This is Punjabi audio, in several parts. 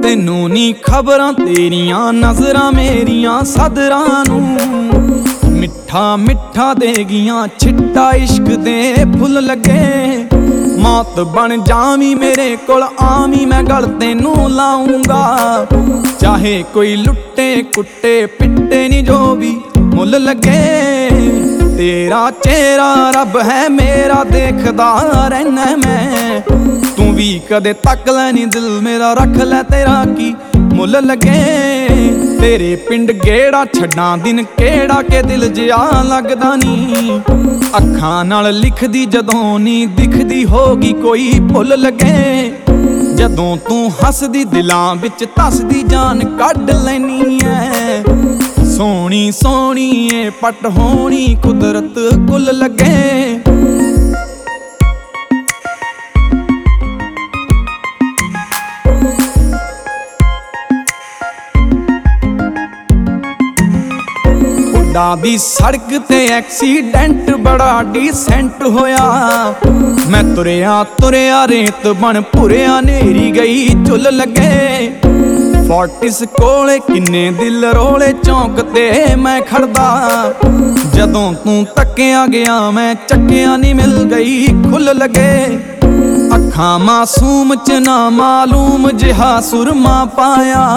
ਤੈਨੂੰ ਨੀ ਖਬਰਾਂ ਤੇਰੀਆਂ ਨਜ਼ਰਾਂ ਮੇਰੀਆਂ ਸਦਰਾਂ ਨੂੰ ਮਿੱਠਾ ਮਿੱਠਾ ਦੇ ਗਈਆਂ ਛਿੱਟਾ ਇਸ਼ਕ ਦੇ ਫੁੱਲ ਲੱਗੇ। ਮੌਤ ਬਣ ਜਾਵੀਂ ਮੇਰੇ ਕੋਲ ਆਵੀਂ ਮੈਂ ਗਲ ਤੈਨੂੰ ਲਾਉਂਗਾ। ਚਾਹੇ ਕੋਈ ਲੁੱਟੇ ਕੁੱਟੇ ਪਿੱਟੇ ਨੀ ਜੋ ਵੀ ਮੁੱਲ ਲੱਗੇ। ਤੇਰਾ ਚਿਹਰਾ ਰੱਬ ਹੈ ਮੇਰਾ ਦੇਖਦਾ ਰਹਿਣਾ ਮੈਂ। ਤੂੰ ਵੀ ਕਦੇ ਤੱਕ ਲੈ ਨੀ ਦਿਲ ਮੇਰਾ ਰੱਖ ਲੈ ਤੇਰਾ ਕੀ ਮੁੱਲ ਲੱਗੇ। ਤੇਰੇ ਪਿੰਡ ਗੇੜਾ ਛੱਡਾਂ ਦਿਨ ਕਿਹੜਾ ਕਿ ਦਿਲ ਜਿਹਾ ਲੱਗਦਾ ਨੀ। ਅੱਖਾਂ ਨਾਲ ਲਿਖਦੀ ਜਦੋਂ ਨੀ ਦਿਖਦੀ ਹੋਗੀ ਕੋਈ ਭੁੱਲ ਲੱਗੇ। ਜਦੋਂ ਤੂੰ ਹੱਸਦੀ ਦਿਲਾਂ ਵਿੱਚ ਧੱਸਦੀ ਜਾਨ ਕੱਢ ਲੈਨੀ ਐ। ਸੋਹਣੀ ਸੋਹਣੀ ਏ ਪੱਟ ਹੋਣੀ ਕੁਦਰਤ ਕੁੱਲ ਲੱਗੇ। ਦੀ ਸੜਕ ਤੇ ਐਕਸੀਡੈਂਟ ਬੜਾ ਡੀਸੈਂਟ ਹੋਇਆ। ਮੈਂ ਤੁਰਿਆ ਤੁਰਿਆ ਰੇਤ ਬਣ ਭੁਰਿਆ ਨੇਰੀ ਗਈ ਝੁੱਲ ਲੱਗੇ। ਫੋਰਟਿਸ ਕੋਲੇ ਕਿੰਨੇ ਦਿਲ ਰੋਲੇ ਚੌਂਕ ਤੇ ਮੈਂ ਖੜਦਾ। ਜਦੋਂ ਤੂੰ ਤੱਕਿਆ ਗਿਆ ਮੈਂ ਚੱਕਿਆ ਨੀ ਮਿਲ ਗਈ ਖੁੱਲ ਲੱਗੇ। ਅੱਖਾਂ ਮਾਸੂਮ ਚ ਨਾ ਮਾਲੂਮ ਜਿਹਾ ਸੁਰਮਾ ਪਾਇਆ।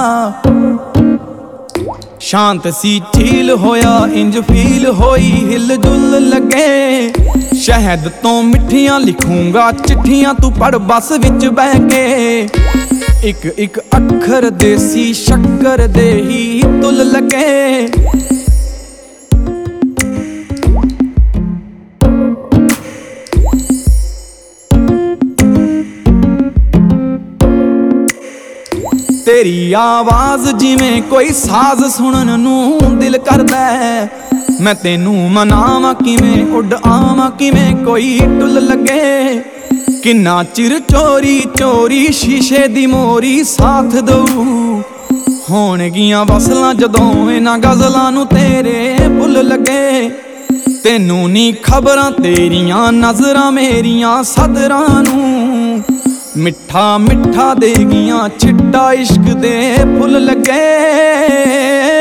ਸ਼ਾਂਤ ਸੀ ਝੀਲ ਹੋਇਆ ਇੰਜ ਫੀਲ ਹੋਈ ਹਿਲ ਜੁਲ ਲੱਗੇ। ਸ਼ਹਿਦ ਤੋਂ ਮਿੱਠੀਆਂ ਲਿਖੂੰਗਾ ਚਿੱਠੀਆਂ ਤੂੰ ਪੜ ਬੱਸ ਵਿੱਚ ਬਹਿ ਕੇ। ਇੱਕ ਇੱਕ ਅੱਖਰ ਦੇਸੀ ਸ਼ੱਕਰ ਦੇ ਹੀ ਤੁਲ ਲੱਗੇ। ਤੇਰੀ ਆਵਾਜ਼ ਜਿਵੇਂ ਕੋਈ ਸਾਜ਼ ਸੁਣਨ ਨੂੰ ਦਿਲ ਕਰਦਾ। ਮੈਂ ਤੈਨੂੰ ਮਨਾਵਾਂ ਕਿਵੇਂ ਉੱਡ ਆਵਾਂ ਕਿਵੇਂ ਕੋਈ ਟੁੱਲ ਲੱਗੇ। ਕਿੰਨਾ ਚਿਰ ਚੋਰੀ ਚੋਰੀ ਸ਼ੀਸ਼ੇ ਦੀ ਮੋਰੀ ਸਾਥ ਦਊ। ਹੋਣਗੀਆਂ ਵਸਲਾਂ ਜਦੋਂ ਇਹਨਾਂ ਗਜ਼ਲਾਂ ਨੂੰ ਤੇਰੇ ਭੁੱਲ ਲੱਗੇ। ਤੈਨੂੰ ਨੀ ਖਬਰਾਂ ਤੇਰੀਆਂ ਨਜ਼ਰਾਂ ਮੇਰੀਆਂ ਸਦਰਾਂ ਨੂੰ ਮਿੱਠਾ ਮਿੱਠਾ ਦੇ ਗਈਆਂ ਛਿੱਟਾ ਇਸ਼ਕ ਦੇ ਫੁੱਲ ਲੱਗੇ।